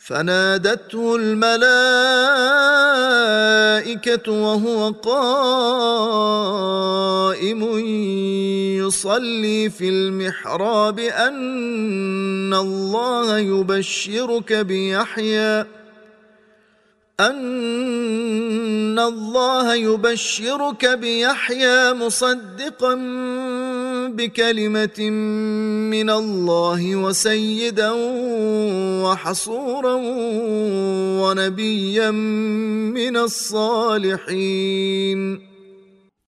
فنادته الملائكة وهو قائم يصلي في المحراب أن الله يبشرك بيحيى مصدقا بكلمة من الله وسيدا وحصورا ونبيا من الصالحين.